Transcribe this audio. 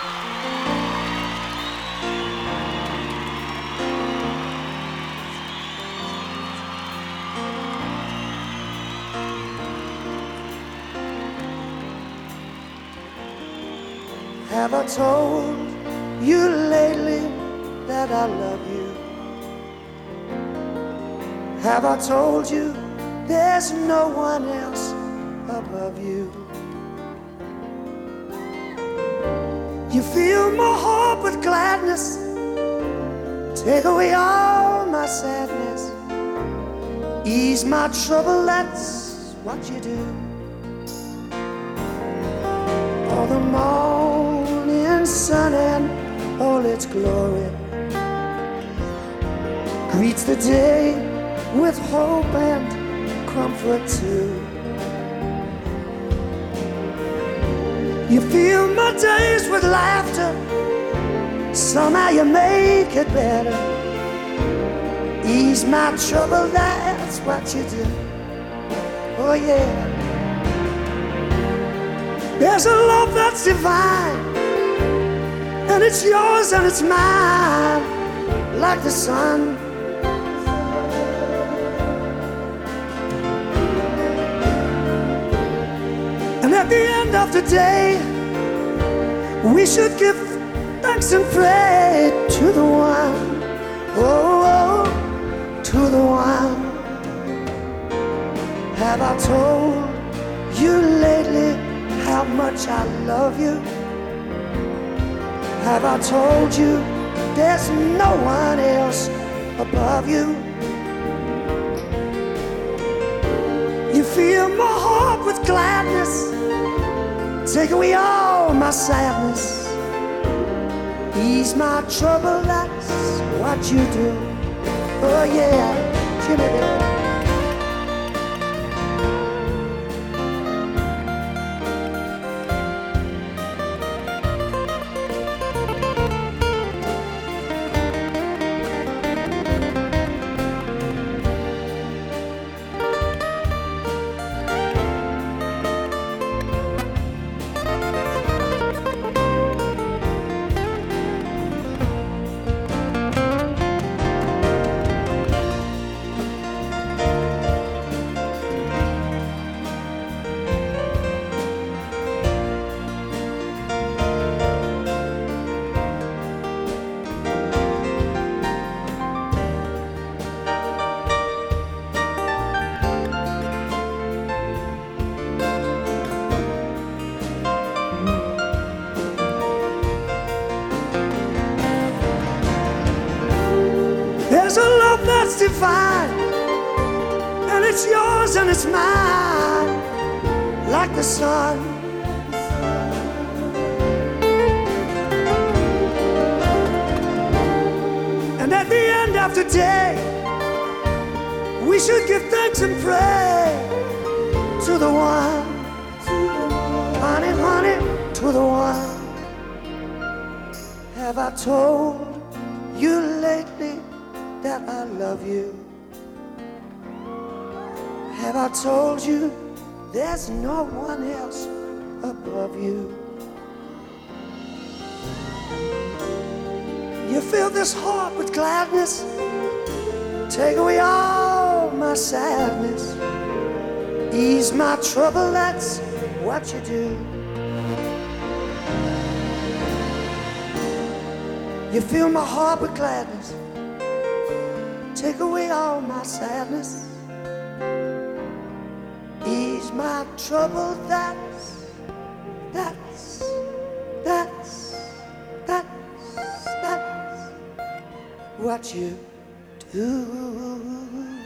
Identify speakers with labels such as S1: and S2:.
S1: Have I told you lately that I love you? Have I told you there's no one else above you? You fill my heart with gladness, take away all my sadness, ease my trouble, that's what you do. All the morning sun and all its glory greets the day with hope and comfort too. You fill my days with laughter, somehow you make it better, ease my trouble, that's what you do. Oh yeah. There's a love that's divine, and it's yours and it's mine, like the sun. And at the end of the day, we should give thanks and pray to the one, oh, to the one. Have I told you lately how much I love you? Have I told you there's no one else above you? You fill my heart with gladness, take away all my sadness, ease my trouble, that's what you do. Oh yeah, Jimmy. There's a love that's divine, and it's yours and it's mine, like the sun. And at the end of the day, we should give thanks and pray to the one, honey, honey, to the one. Have I told you lately that I love you? Have I told you there's no one else above you? You fill this heart with gladness, take away all my sadness, ease my trouble, that's what you do. You fill my heart with gladness, take away all my sadness, ease my trouble, that's what you do.